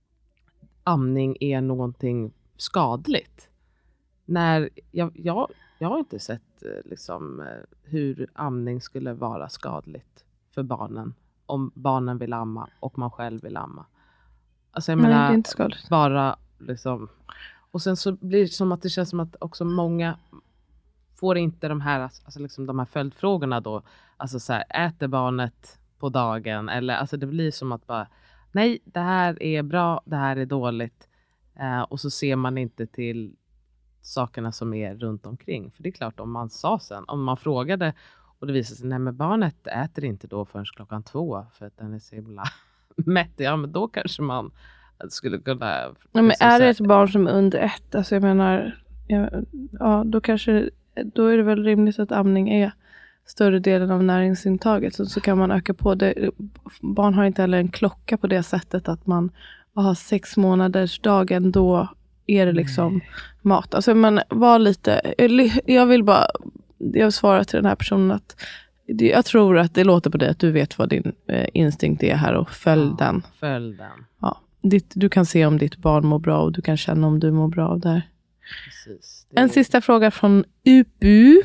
C: amning är någonting skadligt. När jag, jag, jag har inte sett liksom, hur amning skulle vara skadligt för barnen. Om barnen vill amma och man själv vill amma. Alltså jag
B: Nej,
C: menar,
B: det är inte skadligt.
C: Bara liksom. Och sen så blir det som att det känns som att också många får inte de här, alltså liksom de här följdfrågorna då. Alltså så här, äter barnet på dagen? Eller alltså det blir som att bara, nej, det här är bra, det här är dåligt. Eh, och så ser man inte till sakerna som är runt omkring. För det är klart, om man sa sen, om man frågade och det visade sig, nej men barnet äter inte då förrän klockan två för att den är så himla mätt. Ja, men då kanske man skulle kunna...
B: Ja, men är det ett barn som är under ett, alltså jag menar, ja, ja då kanske, då är det väl rimligt att amning är större delen av näringsintaget. Så, så kan man öka på det. Barn har inte heller en klocka på det sättet att man har sex månaders dagen, då är det liksom Nej. mat. Alltså man var lite, jag vill bara, jag svarar till den här personen att jag tror att det låter på dig att du vet vad din eh, instinkt är här och följ ja, den.
C: Följ den.
B: Ja, ditt, du kan se om ditt barn mår bra och du kan känna om du mår bra av det här.
C: Precis.
B: Det... En sista fråga från U P U.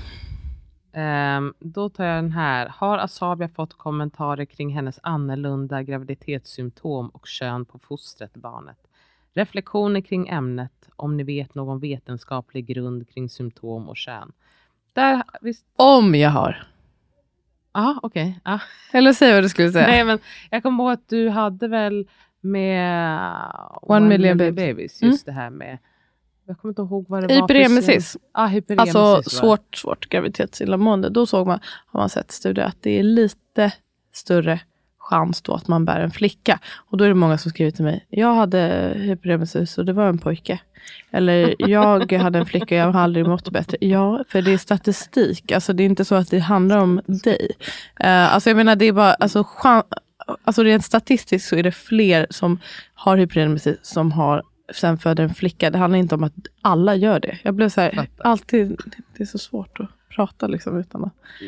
C: Um, då tar jag den här. Har Asabia fått kommentarer kring hennes annorlunda graviditetssymptom och kön på fostret barnet? Reflektioner kring ämnet, om ni vet någon vetenskaplig grund kring symptom och kön. Där, visst...
B: Om jag har.
C: Ja, okej. Okay. Ah.
B: Eller säg vad du skulle säga.
C: Nej, men jag kommer ihåg att du hade väl med
B: One, one million, million babies.
C: babies just mm. det här med, jag kommer inte ihåg vad det
B: hyperemesis.
C: var. Ah, hyperemesis.
B: Alltså svårt, svårt graviditetsillamående. Då såg man, har man sett studier att det är lite större chans då att man bär en flicka. Och då är det många som skriver till mig, jag hade hyperemesis och det var en pojke. Eller jag hade en flicka, jag har aldrig mått bättre. Ja, för det är statistik. Alltså det är inte så att det handlar om dig. Uh, alltså jag menar, det är bara, alltså, chans, alltså rent statistiskt så är det fler som har hyperemesis som har sen föder en flicka. Det handlar inte om att alla gör det. Jag blev så här, alltid, det är så svårt att prata liksom utan att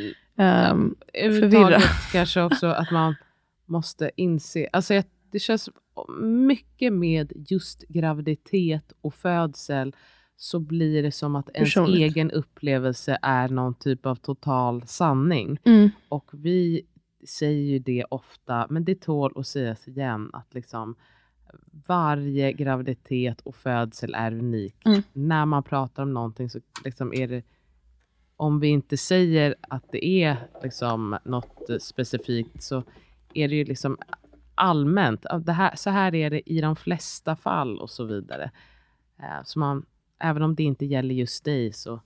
B: um, ja, förvirra.
C: Kanske också att man måste inse, alltså det känns mycket med just graviditet och födsel så blir det som att ens Personligt. egen upplevelse är någon typ av total sanning.
B: Mm.
C: Och vi säger ju det ofta, men det tål att sägas igen att liksom varje graviditet och födsel är unik.
B: Mm.
C: När man pratar om någonting så liksom är det, om vi inte säger att det är liksom något specifikt så är det ju liksom allmänt. Det här, så här är det i de flesta fall och så vidare. Så man, även om det inte gäller just dig så,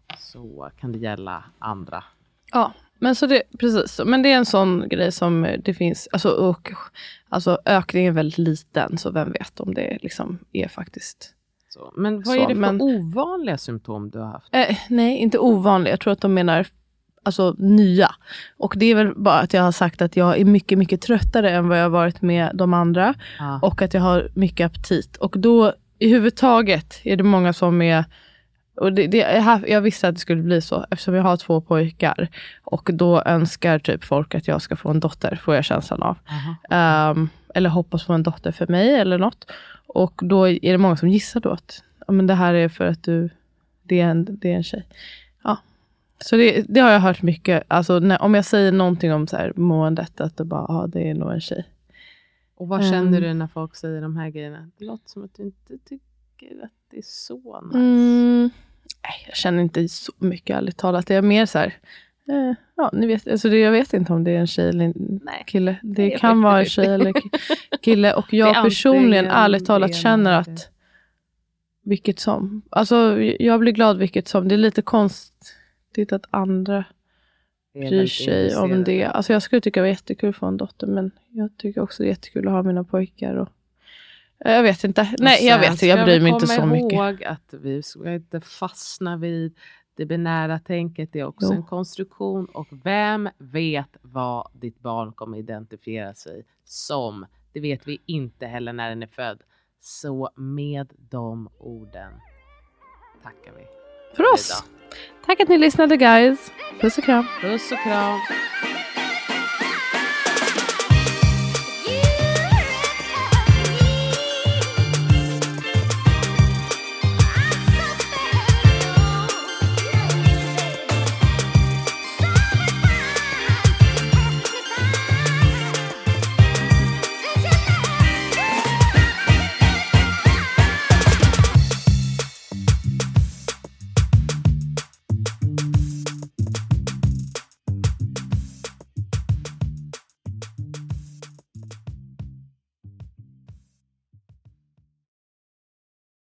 C: så kan det gälla andra.
B: Ja, men så det, precis. Men det är en sån grej som det finns, alltså, och, alltså ökningen är väldigt liten, så vem vet om det liksom är faktiskt.
C: Så, men vad
B: så,
C: är det för
B: men,
C: ovanliga symptom du har haft?
B: Eh, nej, inte ovanliga. Jag tror att de menar alltså nya. Och det är väl bara att jag har sagt att jag är mycket, mycket tröttare än vad jag har varit med de andra.
C: Ah.
B: Och att jag har mycket aptit. Och då i huvudtaget är det många som är, och det, det, jag, jag visste att det skulle bli så eftersom jag har två pojkar. Och då önskar typ folk att jag ska få en dotter, får jag känslan av. Um, eller hoppas på en dotter för mig eller något. Och då är det många som gissar då att ja, men det här är för att du, det är en, det är en tjej. Ja. Så det, det har jag hört mycket. Alltså när, om jag säger någonting om så här måendet, att det bara, ja, det är nog en tjej.
C: Och vad um, känner du när folk säger de här grejerna? Det låter som att du inte tycker att det är så nice.
B: Mm, nej, jag känner inte så mycket ärligt talat. Det är mer så här, eh, ja, ni vet, alltså det, jag vet inte om det är en tjej eller en nej, kille. Det nej, kan vara en tjej eller kille. Och jag personligen ärligt talat känner att vilket som. Alltså jag blir glad vilket som. Det är lite konstigt att andra bryr sig om det. Alltså jag skulle tycka det var jättekul att få en dotter. Men jag tycker också det är jättekul att ha mina pojkar. Och jag vet inte. Nej, jag vet inte. Jag bryr mig inte så mycket.
C: Jag ihåg att vi ska inte fastna vid det binära tänket. Det är också jo. en konstruktion. Och vem vet vad ditt barn kommer identifiera sig som Det vet vi inte heller när den är född. Så med de orden tackar vi
B: för oss. Tack att ni lyssnade, guys. Puss och kram.
C: Puss och kram.